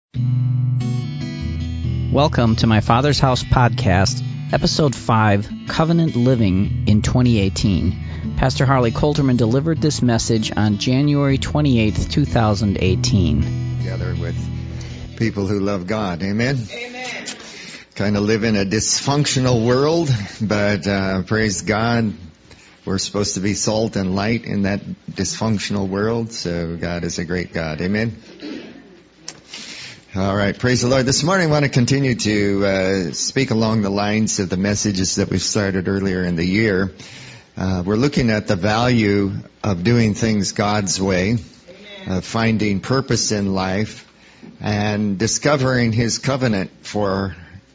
Welcome to my Father's House podcast, Episode 5, Covenant Living in 2018. Pastor Harley Coulterman delivered this message on January 28, 2018. Together with people who love God. Amen? Amen. Kind of live in a dysfunctional world, but praise God, we're supposed to be salt and light in that dysfunctional world, so God is a great God. Amen? All right, praise the Lord. This morning I want to continue to speak along the lines of the messages that we've started earlier in the year. We're looking at the value of doing things God's way, finding purpose in life, and discovering His covenant for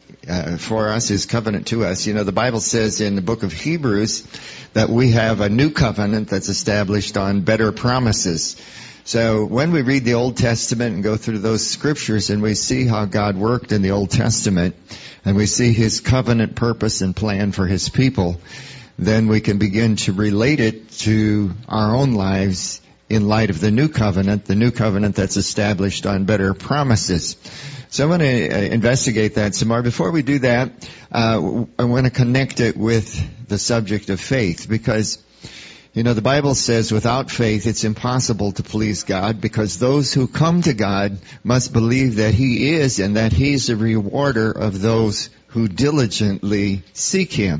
us, His covenant to us. You know, the Bible says in the book of Hebrews that we have a new covenant that's established on better promises. So when we read the Old Testament and go through those scriptures and we see how God worked in the Old Testament and we see His covenant purpose and plan for His people, then we can begin to relate it to our own lives in light of the new covenant that's established on better promises. So I want to investigate that some more. Before we do that, I want to connect it with the subject of faith, because you know, the Bible says without faith it's impossible to please God, because those who come to God must believe that He is and that He's a rewarder of those who diligently seek Him.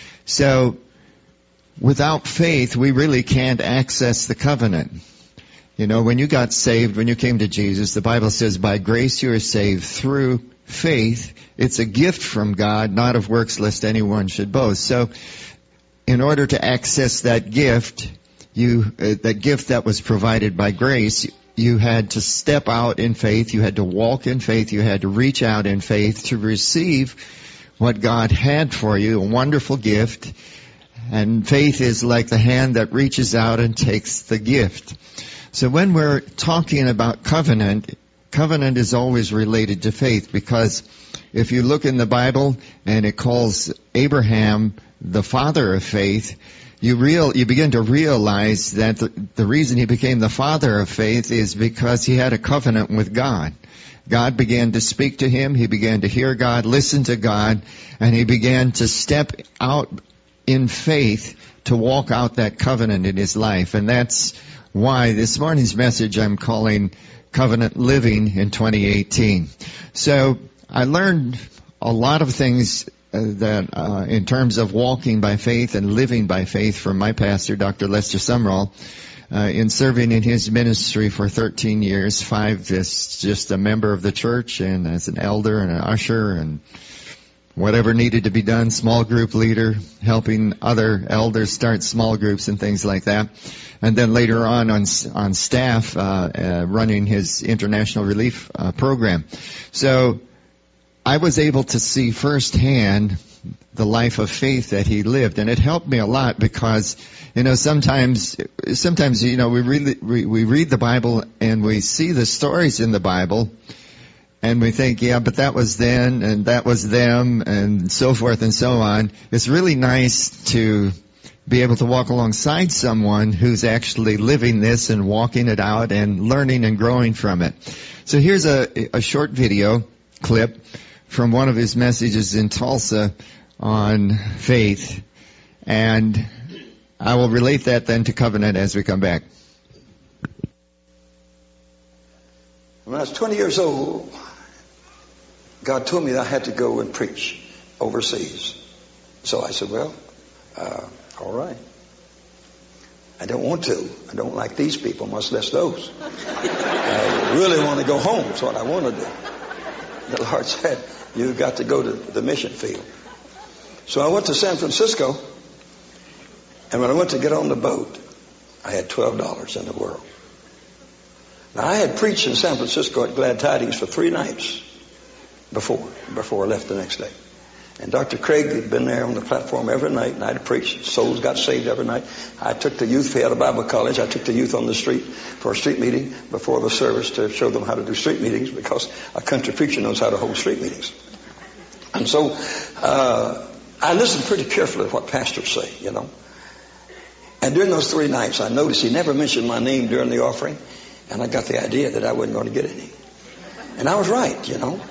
So without faith we really can't access the covenant. You know, when you got saved, when you came to Jesus, the Bible says by grace you are saved through faith. It's a gift from God, not of works lest anyone should boast. So in order to access that gift, that gift that was provided by grace, you had to step out in faith, you had to walk in faith, you had to reach out in faith to receive what God had for you, a wonderful gift. And faith is like the hand that reaches out and takes the gift. So when we're talking about covenant is always related to faith, because if you look in the Bible and it calls Abraham the father of faith, you begin to realize that the reason he became the father of faith is because he had a covenant with God. God began to speak to him, he began to hear God, listen to God, and he began to step out in faith to walk out that covenant in his life. And that's why this morning's message I'm calling Covenant Living in 2018. So I learned a lot of things that in terms of walking by faith and living by faith from my pastor, Dr. Lester Sumrall, in serving in his ministry for 13 years, 5 as just a member of the church and as an elder and an usher and whatever needed to be done, small group leader, helping other elders start small groups and things like that. And then later on staff, running his international relief program. So I was able to see firsthand the life of faith that he lived, and it helped me a lot because, you know, sometimes, you know, we read the Bible and we see the stories in the Bible, and we think, yeah, but that was then, and that was them, and so forth and so on. It's really nice to be able to walk alongside someone who's actually living this and walking it out and learning and growing from it. So here's a short video clip from one of his messages in Tulsa on faith, and I will relate that then to covenant as we come back. When I was 20 years old, God told me that I had to go and preach overseas. So I said, well, all right. I don't want to. I don't like these people, much less those. I really want to go home. That's what I want to do. The Lord said, you've got to go to the mission field. So I went to San Francisco, and when I went to get on the boat, I had $12 in the world. Now, I had preached in San Francisco at Glad Tidings for 3 nights before I left the next day. And Dr. Craig had been there on the platform every night, and I'd preached. Souls got saved every night. I took the youth, we had a Bible college. I took the youth on the street for a street meeting before the service to show them how to do street meetings, because a country preacher knows how to hold street meetings. And so I listened pretty carefully to what pastors say, you know. And during those 3 nights, I noticed he never mentioned my name during the offering, and I got the idea that I wasn't going to get any. And I was right, you know.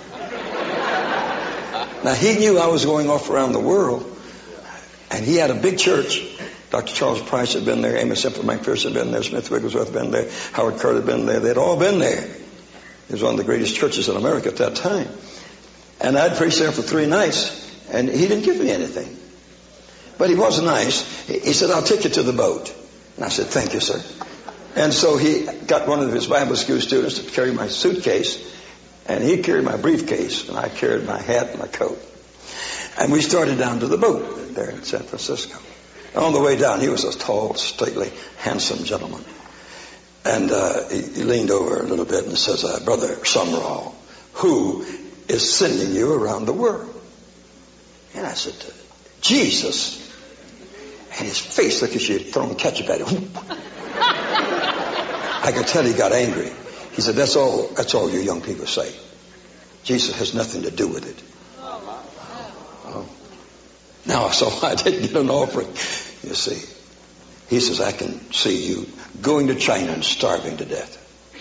Now, he knew I was going off around the world, and he had a big church. Dr. Charles Price had been there, Amos Semple McPherson had been there, Smith Wigglesworth had been there, Howard Carter had been there. They'd all been there. It was one of the greatest churches in America at that time. And I'd preached there for 3 nights, and he didn't give me anything. But he was nice. He said, I'll take you to the boat. And I said, thank you, sir. And so he got one of his Bible school students to carry my suitcase, and he carried my briefcase, and I carried my hat and my coat. And we started down to the boat there in San Francisco. And on the way down, he was a tall, stately, handsome gentleman. And he leaned over a little bit and says, Brother Sumrall, who is sending you around the world? And I said, Jesus. And his face looked as if you'd thrown ketchup at him. I could tell he got angry. He said, that's all you young people say. Jesus has nothing to do with it. Now, so I didn't get an offering, you see. He says, I can see you going to China and starving to death.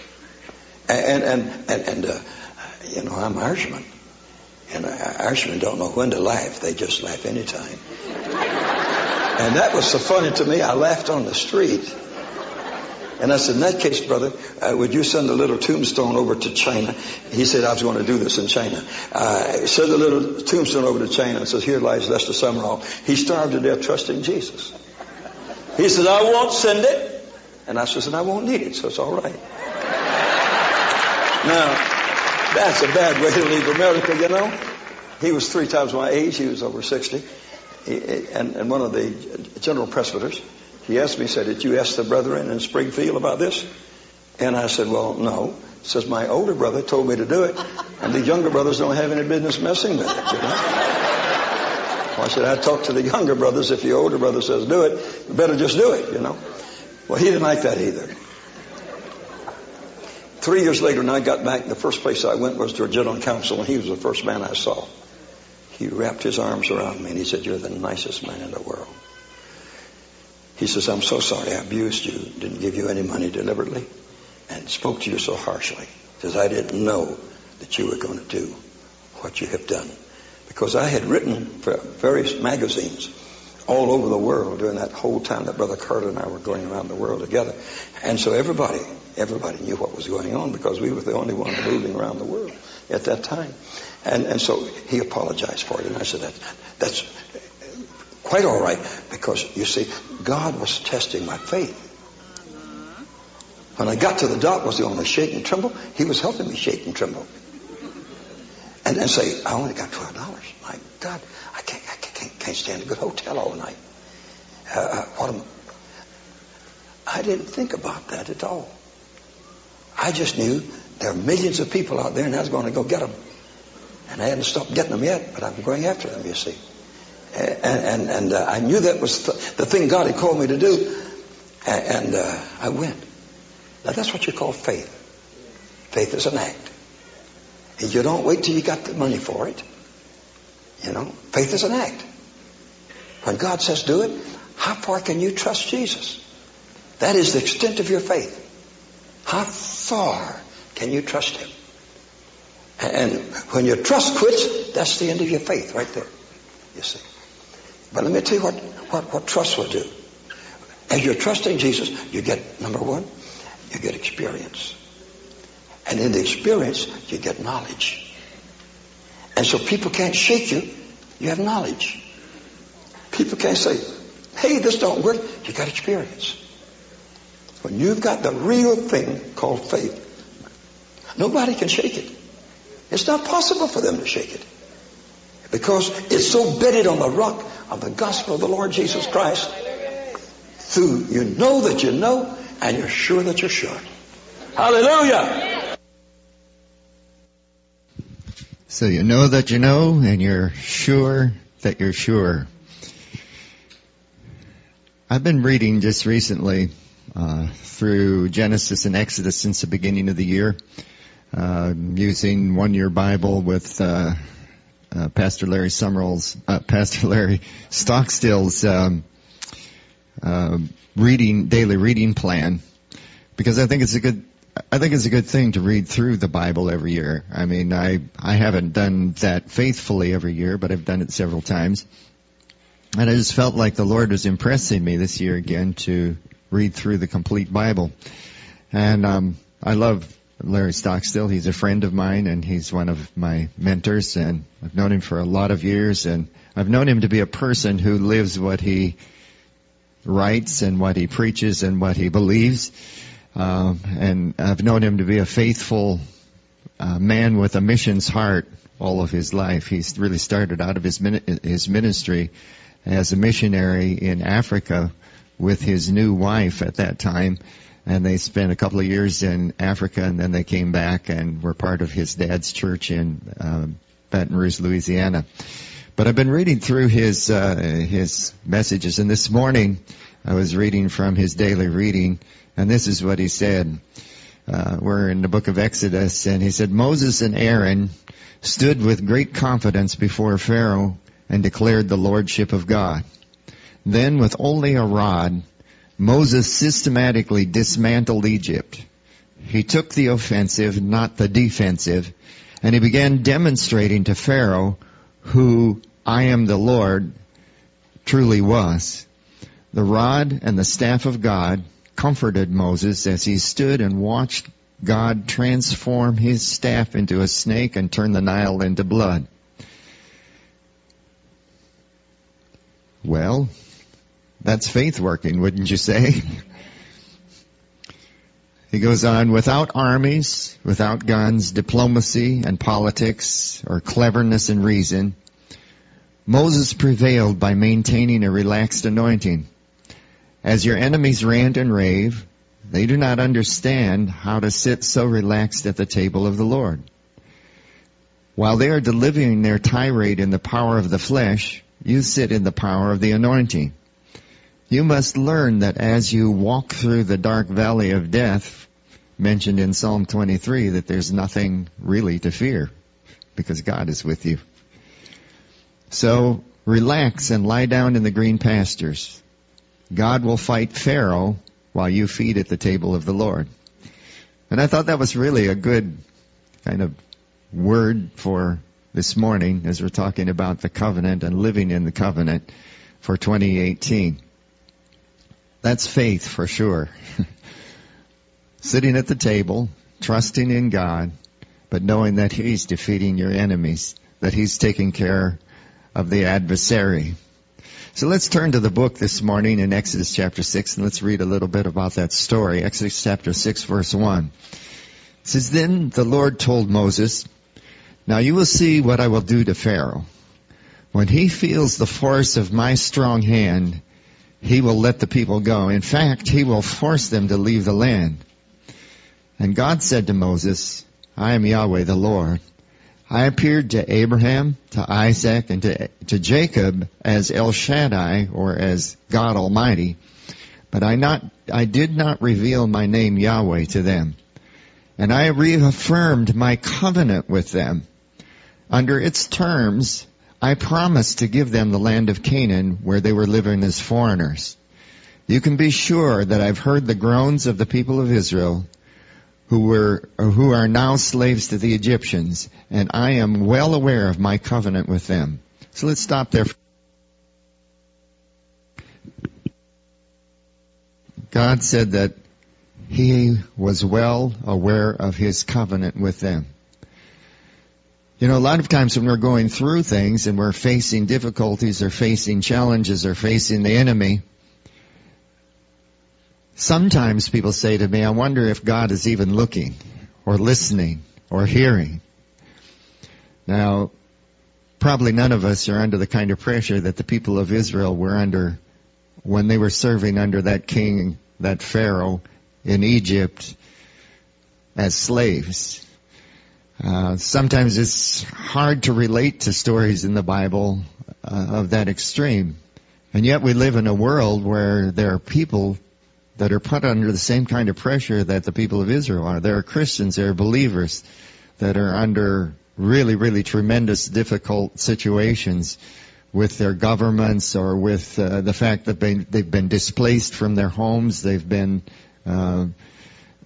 And you know, I'm Irishman. And Irishmen don't know when to laugh. They just laugh anytime. And that was so funny to me, I laughed on the street. And I said, in that case, brother, would you send a little tombstone over to China? He said, I was going to do this in China. Send a little tombstone over to China and says, here lies Lester Sumrall. He starved to death trusting Jesus. He said, I won't send it. And I said, and I won't need it, so it's all right. Now, that's a bad way to leave America, you know. He was 3 times my age. He was over 60. And one of the general presbyters, he asked me, he said, did you ask the brethren in Springfield about this? And I said, well, no. He says, my older brother told me to do it, and the younger brothers don't have any business messing with it, you know. Well, I said, I talk to the younger brothers. If the older brother says do it, you better just do it, you know. Well, he didn't like that either. 3 years later, when I got back, the first place I went was to a general council, and he was the first man I saw. He wrapped his arms around me, and he said, you're the nicest man in the world. He says, I'm so sorry I abused you, didn't give you any money deliberately, and spoke to you so harshly. He says, I didn't know that you were going to do what you have done. Because I had written for various magazines all over the world during that whole time that Brother Carter and I were going around the world together. And so everybody knew what was going on because we were the only ones moving around the world at that time. And so he apologized for it. And I said, that's quite all right, because you see, God was testing my faith. When I got to the dock, was the only shake and tremble. He was helping me shake and tremble. And say, I only got $12. My God, I can't stand a good hotel all night. I didn't think about that at all. I just knew there are millions of people out there, and I was going to go get them. And I hadn't stopped getting them yet, but I'm going after them, you see. And I knew that was the thing God had called me to do. And I went. Now, that's what you call faith. Faith is an act. And you don't wait till you got the money for it. You know, faith is an act. When God says do it, how far can you trust Jesus? That is the extent of your faith. How far can you trust Him? And when your trust quits, that's the end of your faith right there. You see. But let me tell you what trust will do. As you're trusting Jesus, you get, number one, you get experience. And in the experience, you get knowledge. And so people can't shake you. You have knowledge. People can't say, hey, this don't work. You got experience. When you've got the real thing called faith, nobody can shake it. It's not possible for them to shake it. Because it's so bedded on the rock of the gospel of the Lord Jesus Christ. Through you know that you know, and you're sure that you're sure. Hallelujah! So you know that you know, and you're sure that you're sure. I've been reading just recently through Genesis and Exodus since the beginning of the year, using One Year Bible with Pastor Larry Stockstill's daily reading plan, because I think it's a I think it's a good thing to read through the Bible every year. I mean, I haven't done that faithfully every year, but I've done it several times. And I just felt like the Lord was impressing me this year again to read through the complete Bible. And I love Larry Stockstill. He's a friend of mine, and he's one of my mentors, and I've known him for a lot of years, and I've known him to be a person who lives what he writes and what he preaches and what he believes. And I've known him to be a faithful man with a missions heart all of his life. He's really started out of his ministry as a missionary in Africa with his new wife at that time. And they spent a couple of years in Africa, and then they came back and were part of his dad's church in Baton Rouge, Louisiana. But I've been reading through his messages, and this morning I was reading from his daily reading, and this is what he said. We're in the book of Exodus, and he said, Moses and Aaron stood with great confidence before Pharaoh and declared the lordship of God. Then, with only a rod, Moses systematically dismantled Egypt. He took the offensive, not the defensive, and he began demonstrating to Pharaoh who I am the Lord truly was. The rod and the staff of God comforted Moses as he stood and watched God transform his staff into a snake and turn the Nile into blood. Well, that's faith working, wouldn't you say? He goes on, without armies, without guns, diplomacy and politics, or cleverness and reason, Moses prevailed by maintaining a relaxed anointing. As your enemies rant and rave, they do not understand how to sit so relaxed at the table of the Lord. While they are delivering their tirade in the power of the flesh, you sit in the power of the anointing. You must learn that as you walk through the dark valley of death, mentioned in Psalm 23, that there's nothing really to fear because God is with you. So relax and lie down in the green pastures. God will fight Pharaoh while you feed at the table of the Lord. And I thought that was really a good kind of word for this morning as we're talking about the covenant and living in the covenant for 2018. That's faith for sure. Sitting at the table, trusting in God, but knowing that He's defeating your enemies, that He's taking care of the adversary. So let's turn to the book this morning in Exodus chapter 6, and let's read a little bit about that story. Exodus chapter 6, verse 1. It says, Then the Lord told Moses, Now you will see what I will do to Pharaoh. When he feels the force of my strong hand, he will let the people go. In fact, he will force them to leave the land. And God said to Moses, I am Yahweh the Lord. I appeared to Abraham, to Isaac, and to Jacob as El Shaddai, or as God Almighty, but I did not reveal my name Yahweh to them. And I reaffirmed my covenant with them. Under its terms, I promised to give them the land of Canaan where they were living as foreigners. You can be sure that I've heard the groans of the people of Israel who are now slaves to the Egyptians, and I am well aware of my covenant with them. So let's stop there. God said that He was well aware of His covenant with them. You know, a lot of times when we're going through things and we're facing difficulties or facing challenges or facing the enemy, sometimes people say to me, I wonder if God is even looking or listening or hearing. Now, probably none of us are under the kind of pressure that the people of Israel were under when they were serving under that king, that Pharaoh in Egypt as slaves. Sometimes it's hard to relate to stories in the Bible of that extreme. And yet we live in a world where there are people that are put under the same kind of pressure that the people of Israel are. There are Christians, there are believers that are under really, really tremendous difficult situations with their governments or with the fact that they've been displaced from their homes, they've been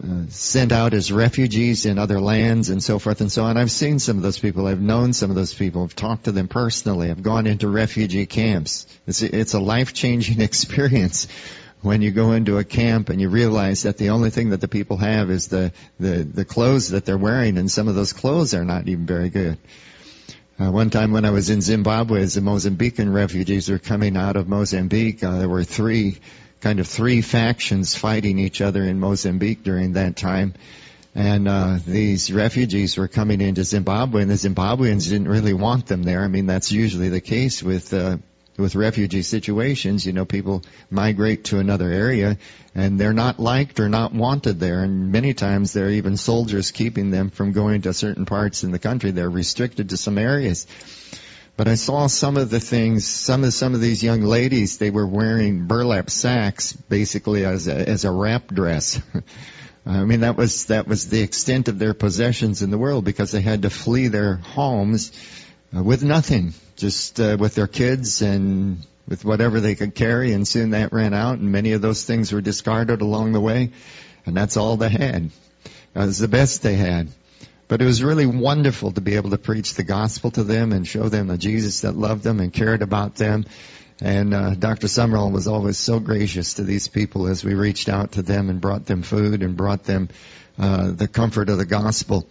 sent out as refugees in other lands and so forth and so on. I've seen some of those people. I've known some of those people. I've talked to them personally. I've gone into refugee camps. It's a life-changing experience when you go into a camp and you realize that the only thing that the people have is the clothes that they're wearing, and some of those clothes are not even very good. One time when I was in Zimbabwe, as the Mozambican refugees were coming out of Mozambique, there were three factions fighting each other in Mozambique during that time. And these refugees were coming into Zimbabwe, and the Zimbabweans didn't really want them there. I mean, that's usually the case with refugee situations. You know, people migrate to another area, and they're not liked or not wanted there. And many times there are even soldiers keeping them from going to certain parts in the country. They're restricted to some areas. But I saw some of the things, some of these young ladies, they were wearing burlap sacks basically as a wrap dress. I mean, that was the extent of their possessions in the world, because they had to flee their homes with nothing, just with their kids and with whatever they could carry, and soon that ran out, and many of those things were discarded along the way, and that's all they had. It was the best they had. But it was really wonderful to be able to preach the gospel to them and show them the Jesus that loved them and cared about them. And Dr. Summerall was always so gracious to these people as we reached out to them and brought them food and brought them the comfort of the gospel.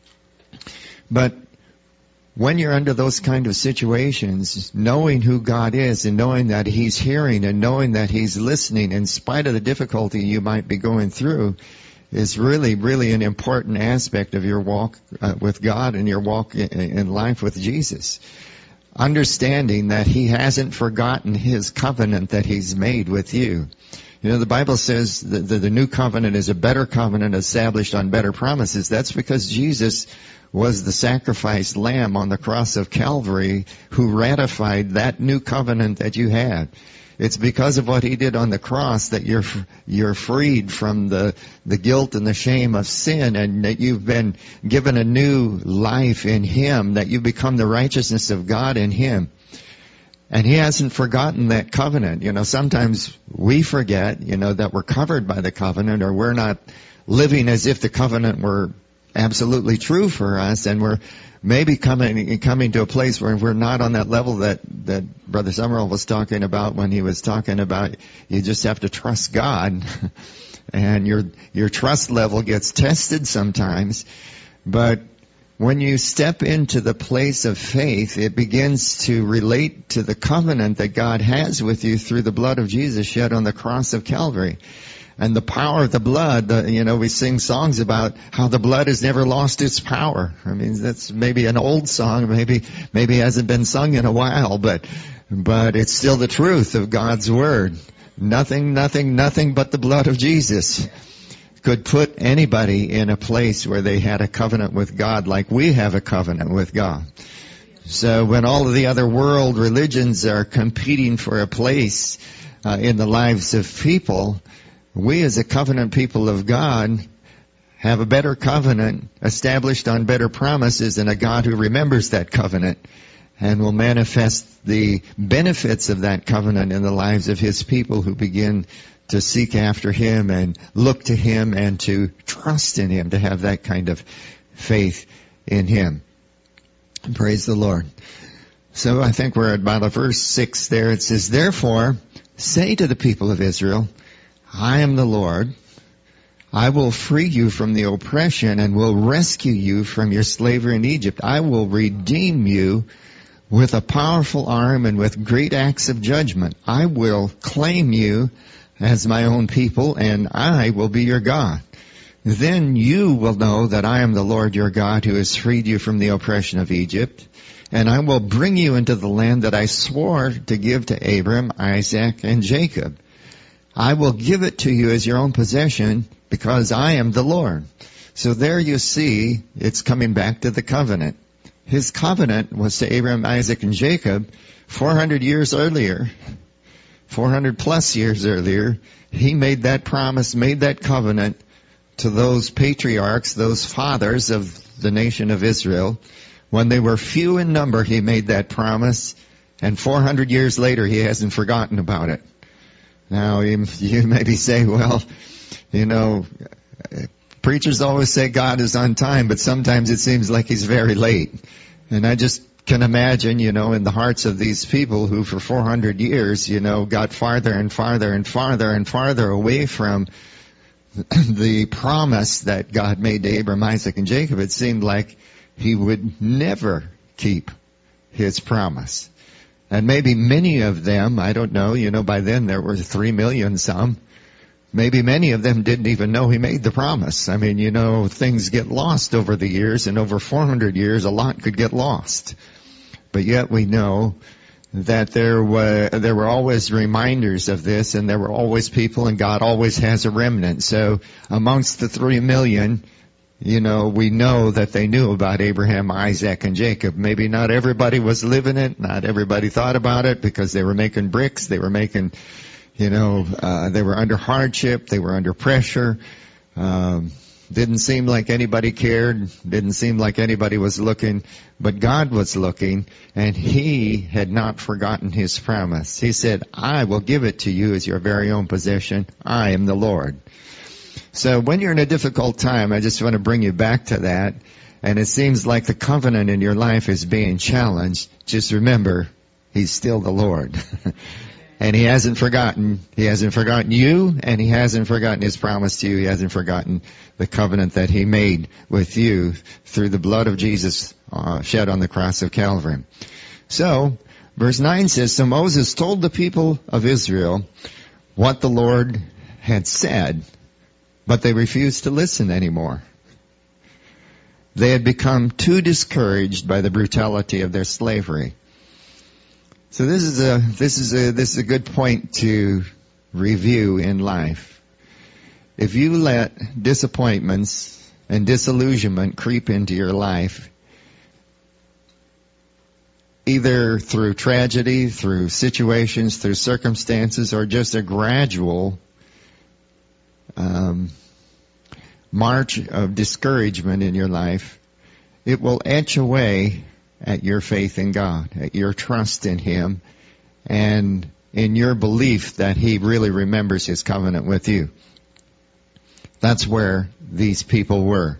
But when you're under those kind of situations, knowing who God is and knowing that He's hearing and knowing that He's listening in spite of the difficulty you might be going through, is really, really an important aspect of your walk with God and your walk in life with Jesus. Understanding that He hasn't forgotten His covenant that He's made with you. You know, the Bible says that the new covenant is a better covenant established on better promises. That's because Jesus was the sacrificed lamb on the cross of Calvary who ratified that new covenant that you had. It's because of what He did on the cross that you're freed from the guilt and the shame of sin, and that you've been given a new life in Him, that you become the righteousness of God in Him. And He hasn't forgotten that covenant. You know, sometimes we forget, you know, that we're covered by the covenant, or we're not living as if the covenant were absolutely true for us, and we're maybe coming to a place where we're not on that level that Brother Summerall was talking about when he was talking about you just have to trust God, and your trust level gets tested sometimes. But when you step into the place of faith, it begins to relate to the covenant that God has with you through the blood of Jesus shed on the cross of Calvary. And the power of the blood, we sing songs about how the blood has never lost its power. I mean, that's maybe an old song, maybe hasn't been sung in a while, but it's still the truth of God's Word. Nothing but the blood of Jesus could put anybody in a place where they had a covenant with God like we have a covenant with God. So when all of the other world religions are competing for a place in the lives of people, we as a covenant people of God have a better covenant established on better promises, and a God who remembers that covenant and will manifest the benefits of that covenant in the lives of His people who begin to seek after Him and look to Him and to trust in Him, to have that kind of faith in Him. Praise the Lord. So I think we're at about verse 6 there. It says, "Therefore, say to the people of Israel, I am the Lord. I will free you from the oppression and will rescue you from your slavery in Egypt. I will redeem you with a powerful arm and with great acts of judgment. I will claim you as my own people, and I will be your God. Then you will know that I am the Lord your God who has freed you from the oppression of Egypt. And I will bring you into the land that I swore to give to Abram, Isaac, and Jacob. I will give it to you as your own possession because I am the Lord." So there you see, it's coming back to the covenant. His covenant was to Abraham, Isaac, and Jacob 400 years earlier. 400 plus years earlier, He made that promise, made that covenant to those patriarchs, those fathers of the nation of Israel. When they were few in number, He made that promise, and 400 years later, He hasn't forgotten about it. Now, you maybe say, well, Preachers always say God is on time, but sometimes it seems like He's very late. And I just can imagine, in the hearts of these people who for 400 years, got farther and farther and farther and farther away from the promise that God made to Abraham, Isaac, and Jacob. It seemed like He would never keep His promise. And maybe many of them, I don't know, by then there were 3 million some. Maybe many of them didn't even know He made the promise. I mean, things get lost over the years, and over 400 years a lot could get lost. But yet we know that there were always reminders of this, and there were always people, and God always has a remnant. So amongst the 3 million, we know that they knew about Abraham, Isaac, and Jacob. Maybe not everybody was living it, not everybody thought about it, because they were making bricks, they were making, they were under hardship, they were under pressure. Didn't seem like anybody cared, didn't seem like anybody was looking, but God was looking, and He had not forgotten His promise. He said, I will give it to you as your very own possession. I am the Lord. So when you're in a difficult time, I just want to bring you back to that, and it seems like the covenant in your life is being challenged. Just remember, He's still the Lord. And He hasn't forgotten. He hasn't forgotten you, and He hasn't forgotten His promise to you. He hasn't forgotten the covenant that He made with you through the blood of Jesus shed on the cross of Calvary. So, verse 9 says, So Moses told the people of Israel what the Lord had said, but they refused to listen anymore. They had become too discouraged by the brutality of their slavery. So this is a good point to review in life. If you let disappointments and disillusionment creep into your life, either through tragedy, through situations, through circumstances, or just a gradual march of discouragement in your life, it will etch away at your faith in God, at your trust in Him, and in your belief that He really remembers His covenant with you. That's where these people were.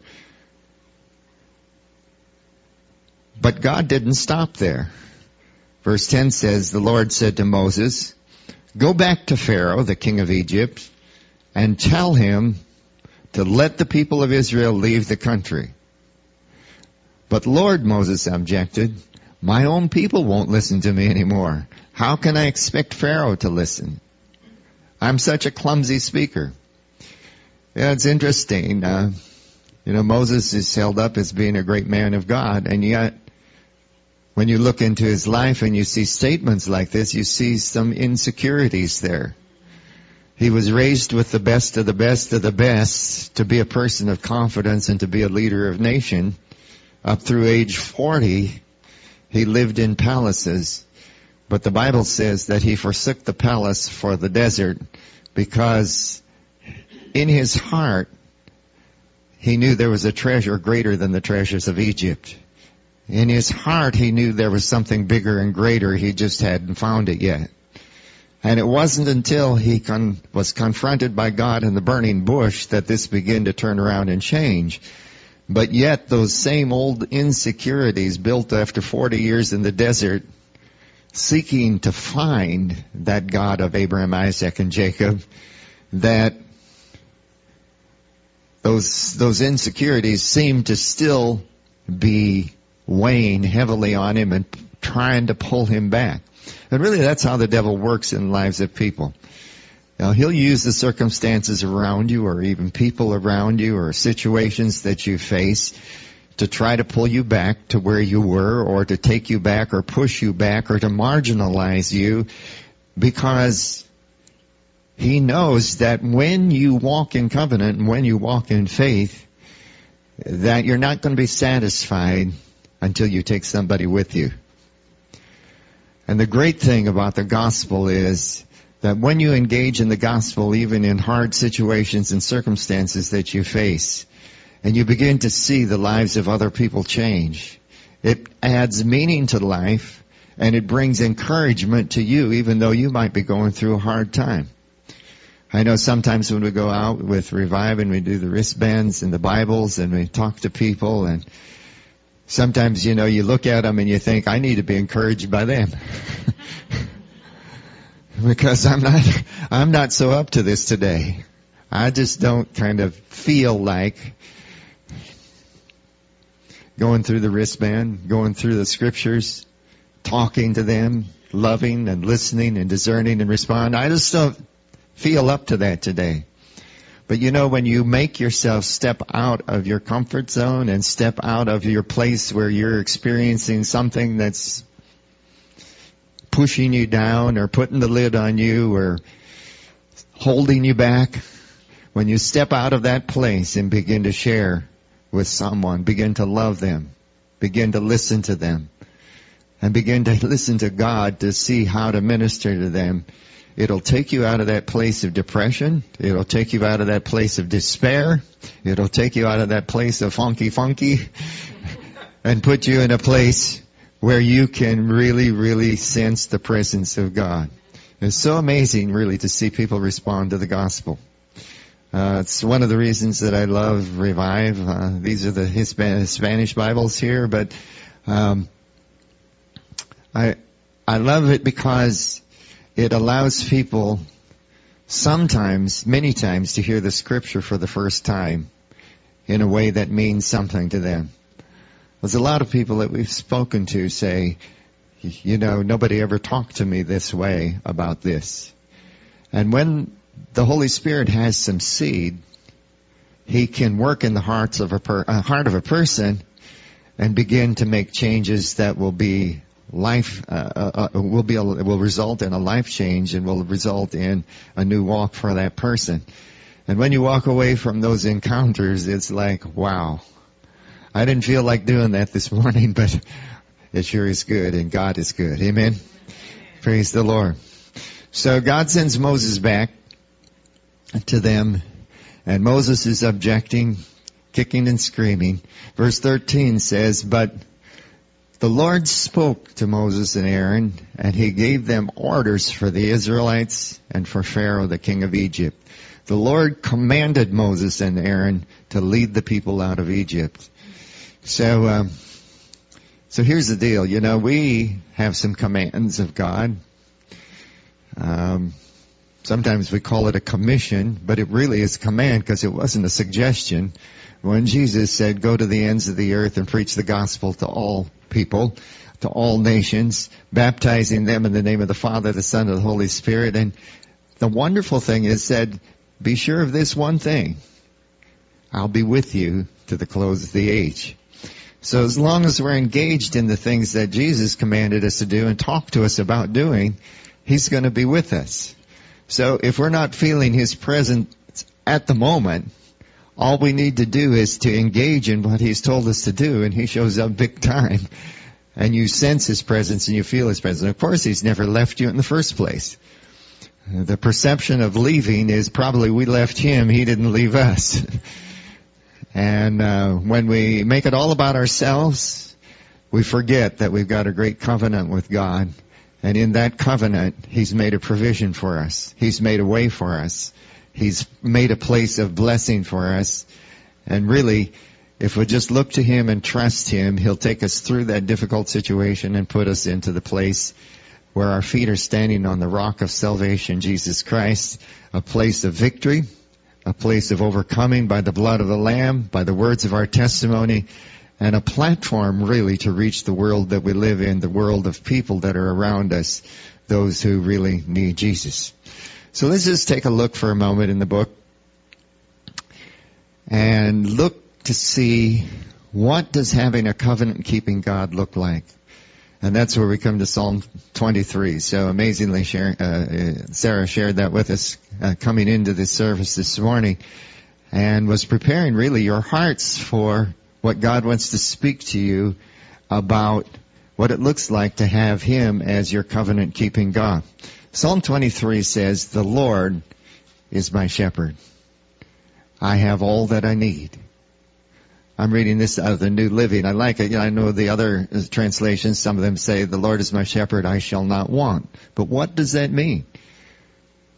But God didn't stop there. Verse 10 says, The Lord said to Moses, Go back to Pharaoh, the king of Egypt, and tell him to let the people of Israel leave the country. But Lord, Moses objected, my own people won't listen to me anymore. How can I expect Pharaoh to listen? I'm such a clumsy speaker. Yeah, it's interesting. Moses is held up as being a great man of God, and yet when you look into his life and you see statements like this, you see some insecurities there. He was raised with the best of the best of the best to be a person of confidence and to be a leader of nation. Up through age 40, he lived in palaces. But the Bible says that he forsook the palace for the desert because in his heart, he knew there was a treasure greater than the treasures of Egypt. In his heart, he knew there was something bigger and greater. He just hadn't found it yet. And it wasn't until he was confronted by God in the burning bush that this began to turn around and change. But yet those same old insecurities built after 40 years in the desert, seeking to find that God of Abraham, Isaac, and Jacob, that those insecurities seemed to still be weighing heavily on him and trying to pull him back. And really that's how the devil works in the lives of people. Now, he'll use the circumstances around you or even people around you or situations that you face to try to pull you back to where you were or to take you back or push you back or to marginalize you, because he knows that when you walk in covenant and when you walk in faith, that you're not going to be satisfied until you take somebody with you. And the great thing about the gospel is that when you engage in the gospel, even in hard situations and circumstances that you face, and you begin to see the lives of other people change, it adds meaning to life, and it brings encouragement to you, even though you might be going through a hard time. I know sometimes when we go out with Revive and we do the wristbands and the Bibles and we talk to people, and sometimes, you look at them and you think, I need to be encouraged by them. Because I'm not so up to this today. I just don't kind of feel like going through the wristband, going through the scriptures, talking to them, loving and listening and discerning and responding. I just don't feel up to that today. But when you make yourself step out of your comfort zone and step out of your place where you're experiencing something that's pushing you down or putting the lid on you or holding you back, when you step out of that place and begin to share with someone, begin to love them, begin to listen to them, and begin to listen to God to see how to minister to them, it'll take you out of that place of depression. It'll take you out of that place of despair. It'll take you out of that place of funky and put you in a place where you can really, really sense the presence of God. It's so amazing, really, to see people respond to the gospel. It's one of the reasons that I love Revive. These are the Spanish Bibles here, but I love it because it allows people sometimes, many times, to hear the scripture for the first time in a way that means something to them. There's a lot of people that we've spoken to say, nobody ever talked to me this way about this. And when the Holy Spirit has some seed, He can work in the heart of a person and begin to make changes that will be will result in a life change and will result in a new walk for that person. And when you walk away from those encounters, it's like, wow, I didn't feel like doing that this morning, but it sure is good, and God is good. Amen? Praise the Lord. So God sends Moses back to them, and Moses is objecting, kicking and screaming. Verse 13 says, but the Lord spoke to Moses and Aaron, and He gave them orders for the Israelites and for Pharaoh, the king of Egypt. The Lord commanded Moses and Aaron to lead the people out of Egypt. So here's the deal. We have some commands of God. Sometimes we call it a commission, but it really is a command because it wasn't a suggestion. When Jesus said, go to the ends of the earth and preach the gospel to all people, to all nations, baptizing them in the name of the Father, the Son, and the Holy Spirit. And the wonderful thing is said, be sure of this one thing. I'll be with you to the close of the age. So as long as we're engaged in the things that Jesus commanded us to do and talk to us about doing, He's going to be with us. So if we're not feeling His presence at the moment, all we need to do is to engage in what He's told us to do, and He shows up big time. And you sense His presence and you feel His presence. Of course, He's never left you in the first place. The perception of leaving is probably we left Him, He didn't leave us. And when we make it all about ourselves, we forget that we've got a great covenant with God. And in that covenant, He's made a provision for us. He's made a way for us. He's made a place of blessing for us. And really, if we just look to Him and trust Him, He'll take us through that difficult situation and put us into the place where our feet are standing on the rock of salvation, Jesus Christ, a place of victory, a place of overcoming by the blood of the Lamb, by the words of our testimony, and a platform really to reach the world that we live in, the world of people that are around us, those who really need Jesus. So let's just take a look for a moment in the book and look to see what does having a covenant-keeping God look like. And that's where we come to Psalm 23. So amazingly, Sarah shared that with us coming into this service this morning and was preparing really your hearts for what God wants to speak to you about what it looks like to have Him as your covenant-keeping God. Psalm 23 says, the Lord is my shepherd. I have all that I need. I'm reading this out of the New Living. I like it. I know the other translations, some of them say, the Lord is my shepherd, I shall not want. But what does that mean?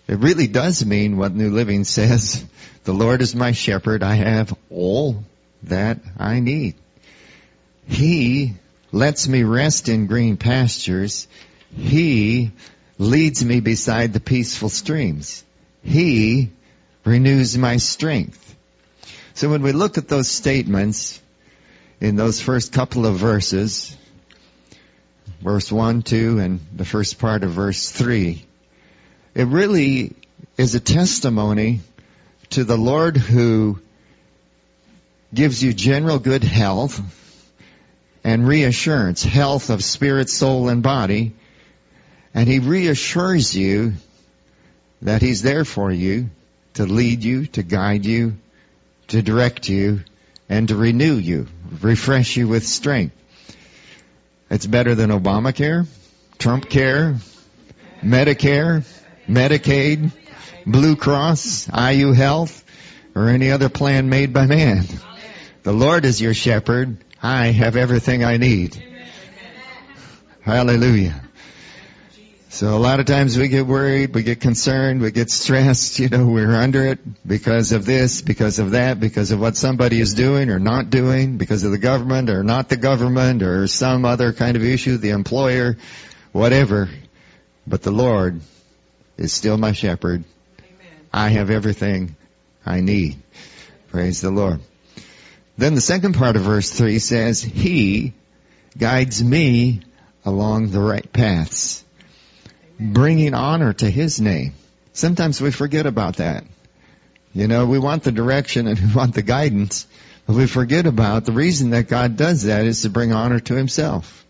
It really does mean what New Living says. The Lord is my shepherd. I have all that I need. He lets me rest in green pastures. He leads me beside the peaceful streams. He renews my strength. So when we look at those statements in those first couple of verses, verse 1, 2, and the first part of verse 3, it really is a testimony to the Lord who gives you general good health and reassurance, health of spirit, soul, and body. And He reassures you that He's there for you, to lead you, to guide you, to direct you, and to renew you, refresh you with strength. It's better than Obamacare, Trump Care, Medicare, Medicaid, Blue Cross, IU Health, or any other plan made by man. The Lord is your shepherd. I have everything I need. Hallelujah. So a lot of times we get worried, we get concerned, we get stressed, we're under it because of this, because of that, because of what somebody is doing or not doing, because of the government or not the government or some other kind of issue, the employer, whatever. But the Lord is still my shepherd. Amen. I have everything I need. Praise the Lord. Then the second part of verse 3 says, He guides me along the right paths, bringing honor to His name. Sometimes we forget about that. We want the direction and we want the guidance, but we forget about the reason that God does that is to bring honor to Himself.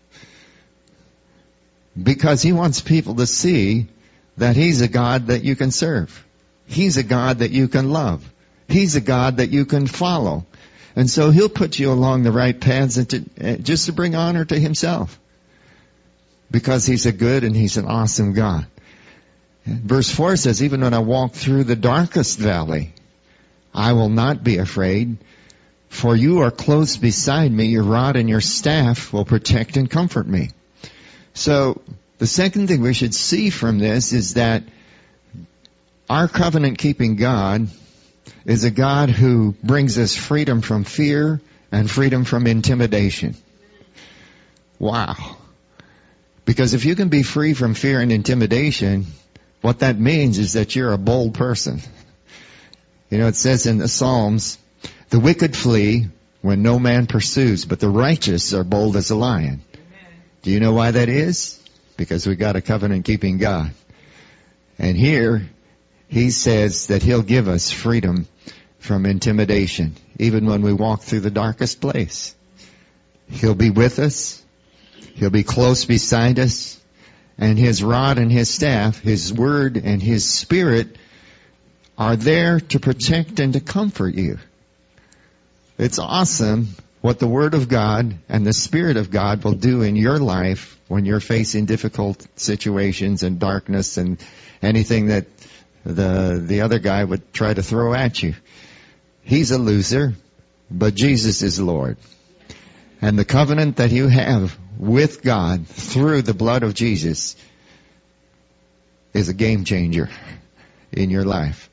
Because He wants people to see that He's a God that you can serve. He's a God that you can love. He's a God that you can follow. And so He'll put you along the right paths just to bring honor to Himself. Because He's a good and He's an awesome God. Verse 4 says, even when I walk through the darkest valley, I will not be afraid, for you are close beside me, your rod and your staff will protect and comfort me. So, the second thing we should see from this is that our covenant-keeping God is a God who brings us freedom from fear and freedom from intimidation. Wow. Because if you can be free from fear and intimidation, what that means is that you're a bold person. It says in the Psalms, the wicked flee when no man pursues, but the righteous are bold as a lion. Amen. Do you know why that is? Because we got a covenant-keeping God. And here, He says that He'll give us freedom from intimidation, even when we walk through the darkest place. He'll be with us. He'll be close beside us, and His rod and His staff, His word and His Spirit are there to protect and to comfort you. It's awesome what the Word of God and the Spirit of God will do in your life when you're facing difficult situations and darkness and anything that the other guy would try to throw at you. He's a loser, but Jesus is Lord. And the covenant that you have with God through the blood of Jesus is a game changer in your life.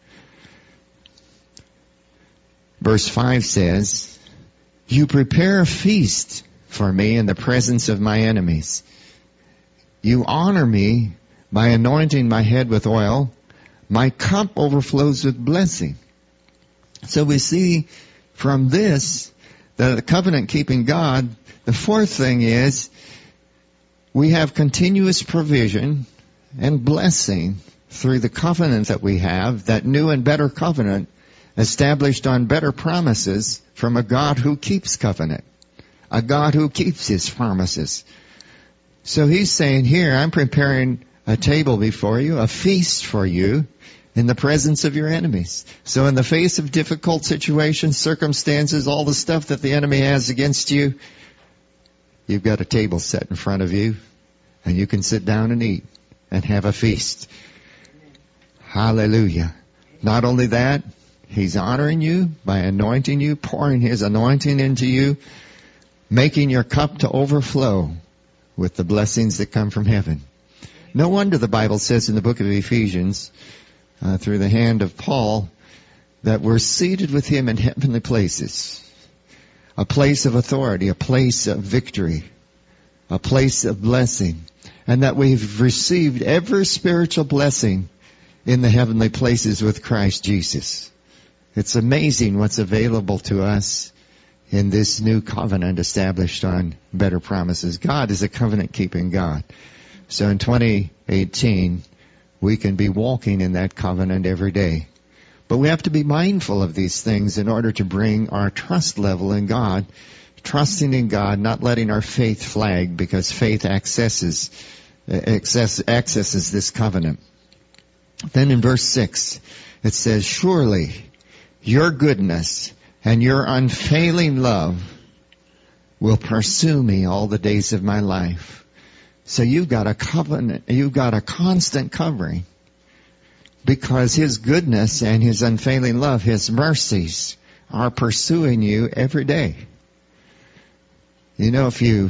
Verse 5 says, you prepare a feast for me in the presence of my enemies. You honor me by anointing my head with oil. My cup overflows with blessing. So we see from this that the covenant-keeping God, the fourth thing is we have continuous provision and blessing through the covenant that we have, that new and better covenant established on better promises from a God who keeps covenant, a God who keeps His promises. So He's saying here, I'm preparing a table before you, a feast for you in the presence of your enemies. So in the face of difficult situations, circumstances, all the stuff that the enemy has against you, you've got a table set in front of you, and you can sit down and eat and have a feast. Hallelujah. Not only that, He's honoring you by anointing you, pouring His anointing into you, making your cup to overflow with the blessings that come from heaven. No wonder the Bible says in the book of Ephesians, through the hand of Paul, that we're seated with him in heavenly places. A place of authority, a place of victory, a place of blessing. And that we've received every spiritual blessing in the heavenly places with Christ Jesus. It's amazing what's available to us in this new covenant established on better promises. God is a covenant-keeping God. So in 2018, we can be walking in that covenant every day. But we have to be mindful of these things in order to bring our trust level in God, trusting in God, not letting our faith flag, because faith accesses this covenant. Then in verse 6, it says, surely your goodness and your unfailing love will pursue me all the days of my life. So you've got a covenant, you've got a constant covering, because His goodness and His unfailing love, His mercies, are pursuing you every day. You know, if you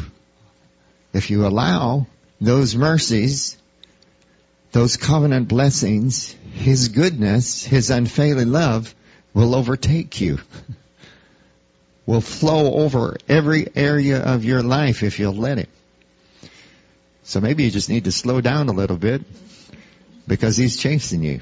allow those mercies, those covenant blessings, His goodness, His unfailing love will overtake you. Will flow over every area of your life if you'll let it. So maybe you just need to slow down a little bit, because He's chasing you.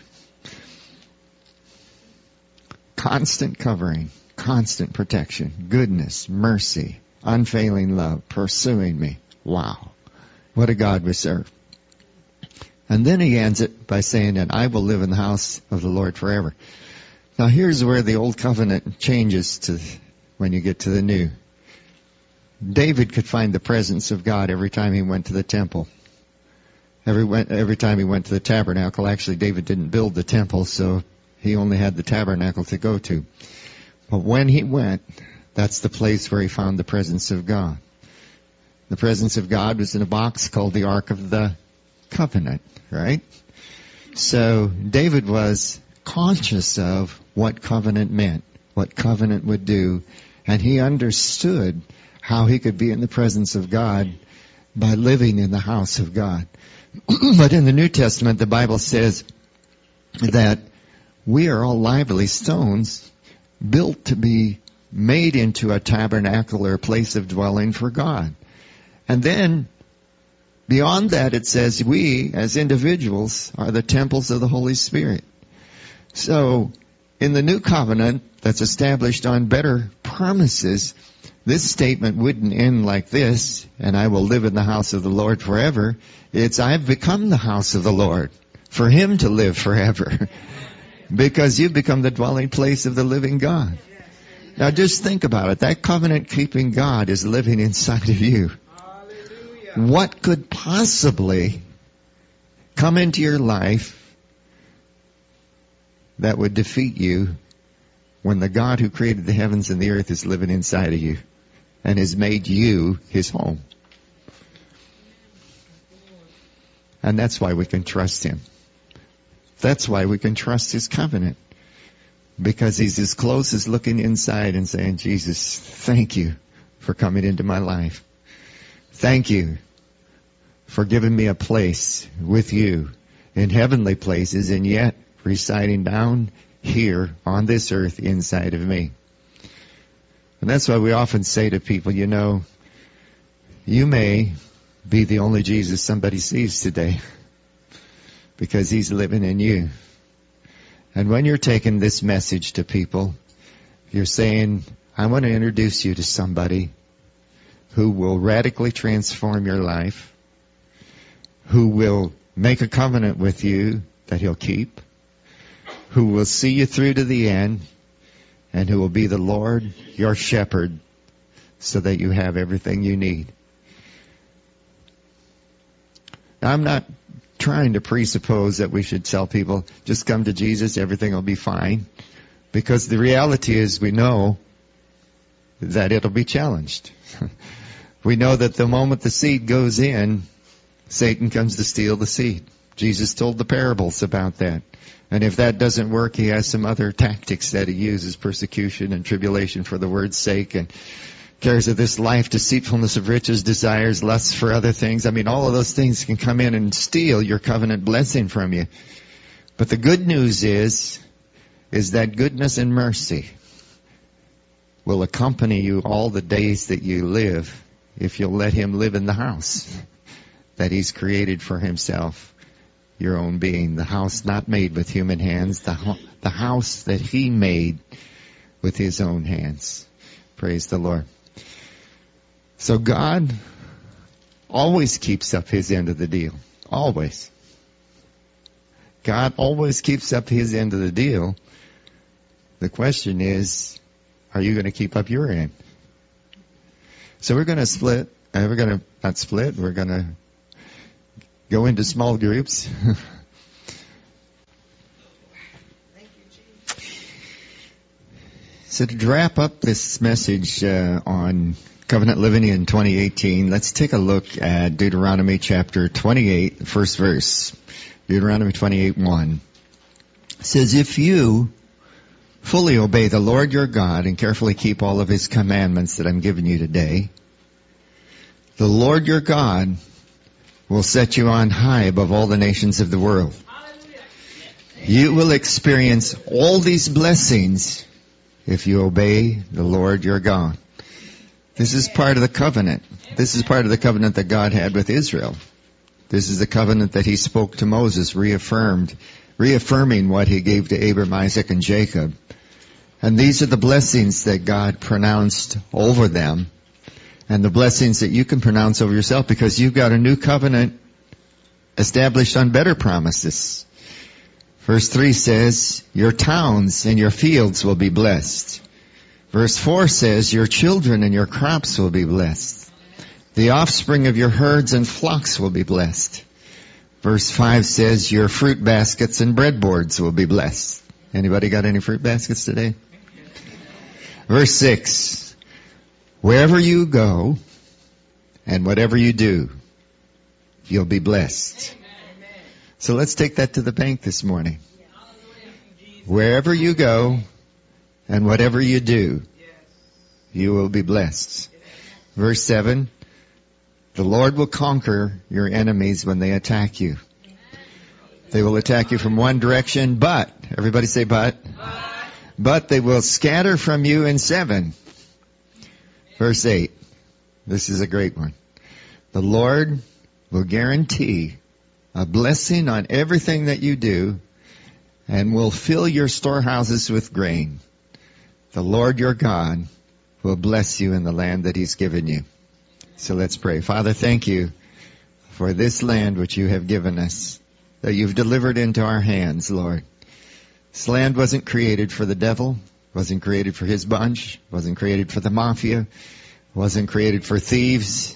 Constant covering, constant protection, goodness, mercy, unfailing love, pursuing me. Wow. What a God we serve. And then He ends it by saying that I will live in the house of the Lord forever. Now here's where the old covenant changes to when you get to the new. David could find the presence of God every time he went to the temple. Every time he went to the tabernacle. Actually, David didn't build the temple, so he only had the tabernacle to go to. But when he went, that's the place where he found the presence of God. The presence of God was in a box called the Ark of the Covenant, right? So David was conscious of what covenant meant, what covenant would do, and he understood how he could be in the presence of God by living in the house of God. But in the New Testament, the Bible says that we are all lively stones built to be made into a tabernacle or a place of dwelling for God. And then beyond that, it says we as individuals are the temples of the Holy Spirit. So in the new covenant that's established on better promises, this statement wouldn't end like this, and I will live in the house of the Lord forever. It's I've become the house of the Lord for Him to live forever. Because you've become the dwelling place of the living God. Now just think about it. That covenant-keeping God is living inside of you. What could possibly come into your life that would defeat you when the God who created the heavens and the earth is living inside of you and has made you His home? And that's why we can trust Him. That's why we can trust His covenant. Because He's as close as looking inside and saying, Jesus, thank you for coming into my life. Thank you for giving me a place with you in heavenly places and yet residing down here on this earth inside of me. And that's why we often say to people, you know, you may be the only Jesus somebody sees today because He's living in you. And when you're taking this message to people, you're saying, I want to introduce you to somebody who will radically transform your life, who will make a covenant with you that He'll keep, who will see you through to the end, and who will be the Lord, your shepherd, so that you have everything you need. Now, I'm not trying to presuppose that we should tell people, just come to Jesus, everything will be fine. Because the reality is we know that it'll be challenged. We know that the moment the seed goes in, Satan comes to steal the seed. Jesus told the parables about that. And if that doesn't work, He has some other tactics that He uses, persecution and tribulation for the word's sake, and cares of this life, deceitfulness of riches, desires, lusts for other things. I mean, all of those things can come in and steal your covenant blessing from you. But the good news is that goodness and mercy will accompany you all the days that you live if you'll let him live in the house that he's created for himself, your own being, the house not made with human hands, the house that he made with his own hands. Praise the Lord. So God always keeps up his end of the deal. Always. God always keeps up his end of the deal. The question is, are you going to keep up your end? So we're going to split. We're going to not split. We're going to go into small groups. So to wrap up this message on covenant living in 2018, let's take a look at Deuteronomy chapter 28, the first verse. Deuteronomy 28:1. It says, if you fully obey the Lord your God and carefully keep all of his commandments that I'm giving you today, the Lord your God will set you on high above all the nations of the world. You will experience all these blessings if you obey the Lord your God. This is part of the covenant. This is part of the covenant that God had with Israel. This is the covenant that he spoke to Moses, reaffirming what he gave to Abraham, Isaac, and Jacob. And these are the blessings that God pronounced over them, and the blessings that you can pronounce over yourself, because you've got a new covenant established on better promises. Verse 3 says, your towns and your fields will be blessed. Verse 4 says, your children and your crops will be blessed. The offspring of your herds and flocks will be blessed. Verse 5 says, your fruit baskets and breadboards will be blessed. Anybody got any fruit baskets today? Verse 6, wherever you go and whatever you do, you'll be blessed. So let's take that to the bank this morning. Wherever you go and whatever you do, you will be blessed. Verse 7, the Lord will conquer your enemies when they attack you. They will attack you from one direction, but, everybody say but. But they will scatter from you in 7. Verse 8, this is a great one. The Lord will guarantee a blessing on everything that you do and will fill your storehouses with grain. The Lord your God will bless you in the land that he's given you. So let's pray. Father, thank you for this land which you have given us, that you've delivered into our hands, Lord. This land wasn't created for the devil, wasn't created for his bunch, wasn't created for the mafia, wasn't created for thieves.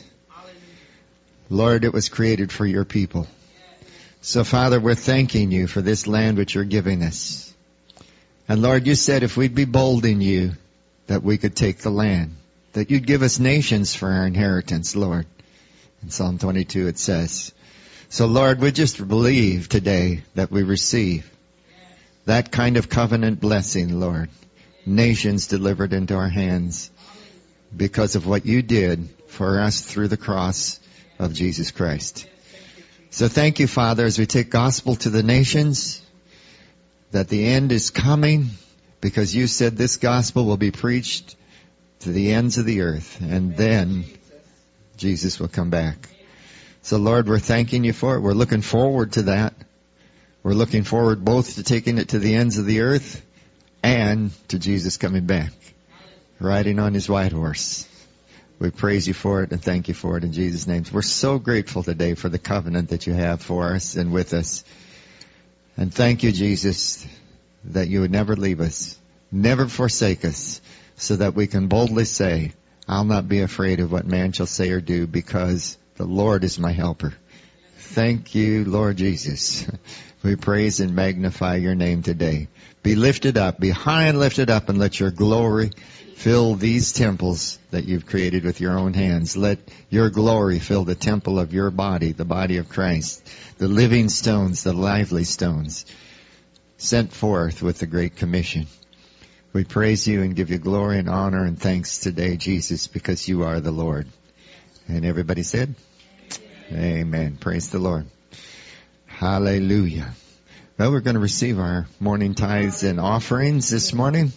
Lord, it was created for your people. So, Father, we're thanking you for this land which you're giving us. And Lord, you said if we'd be bold in you, that we could take the land, that you'd give us nations for our inheritance, Lord. In Psalm 22 it says. So, Lord, we just believe today that we receive that kind of covenant blessing, Lord. Nations delivered into our hands because of what you did for us through the cross of Jesus Christ. So thank you, Father, as we take gospel to the nations, that the end is coming, because you said this gospel will be preached to the ends of the earth, and then Jesus will come back. So Lord, we're thanking you for it. We're looking forward to that. We're looking forward both to taking it to the ends of the earth and to Jesus coming back, riding on his white horse. We praise you for it and thank you for it in Jesus' name. We're so grateful today for the covenant that you have for us and with us. And thank you, Jesus, that you would never leave us, never forsake us, so that we can boldly say, I'll not be afraid of what man shall say or do, because the Lord is my helper. Thank you, Lord Jesus. We praise and magnify your name today. Be lifted up, be high and lifted up, and let your glory fill these temples that you've created with your own hands. Let your glory fill the temple of your body, the body of Christ, the living stones, the lively stones, sent forth with the Great Commission. We praise you and give you glory and honor and thanks today, Jesus, because you are the Lord. And everybody said, Amen. Praise the Lord. Hallelujah. Well, we're going to receive our morning tithes and offerings this morning.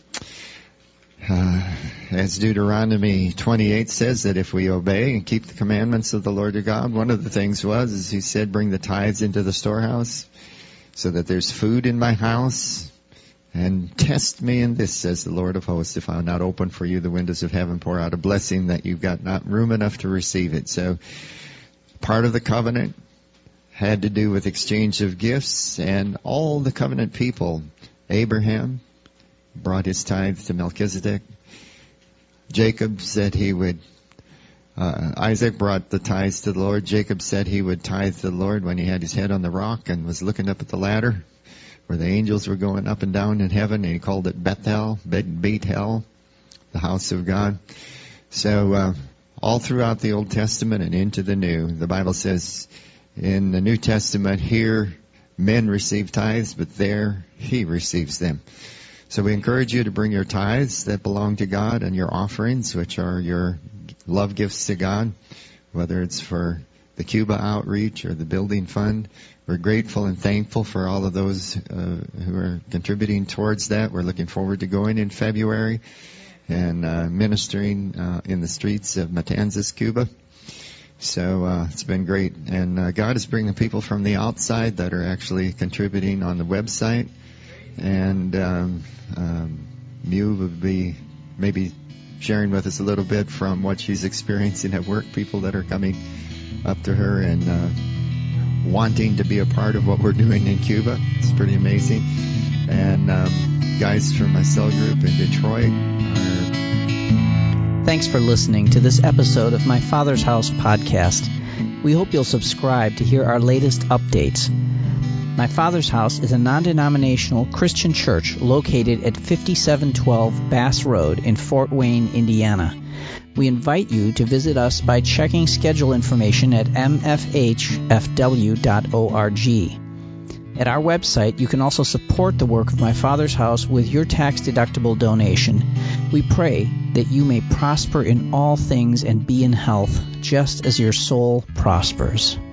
As Deuteronomy 28 says, that if we obey and keep the commandments of the Lord your God, one of the things is he said, bring the tithes into the storehouse so that there's food in my house. And test me in this, says the Lord of hosts, if I'll not open for you the windows of heaven, pour out a blessing that you've got not room enough to receive it. So part of the covenant had to do with exchange of gifts, and all the covenant people, Abraham brought his tithe to Melchizedek. Jacob said he would, Isaac brought the tithes to the Lord. Jacob said he would tithe to the Lord when he had his head on the rock and was looking up at the ladder where the angels were going up and down in heaven, and he called it Bethel, the house of God. So all throughout the Old Testament and into the New, the Bible says in the New Testament, here men receive tithes, but there he receives them. So we encourage you to bring your tithes that belong to God and your offerings, which are your love gifts to God, whether it's for the Cuba outreach or the building fund. We're grateful and thankful for all of those who are contributing towards that. We're looking forward to going in February and ministering in the streets of Matanzas, Cuba. So it's been great. And God is bringing people from the outside that are actually contributing on the website. And Mew will be maybe sharing with us a little bit from what she's experiencing at work, people that are coming up to her and wanting to be a part of what we're doing in Cuba. It's pretty amazing. And guys from my cell group in Detroit are... Thanks for listening to this episode of My Father's House podcast. We hope you'll subscribe to hear our latest updates. My Father's House is a non-denominational Christian church located at 5712 Bass Road in Fort Wayne, Indiana. We invite you to visit us by checking schedule information at mfhfw.org. At our website, you can also support the work of My Father's House with your tax-deductible donation. We pray that you may prosper in all things and be in health, just as your soul prospers.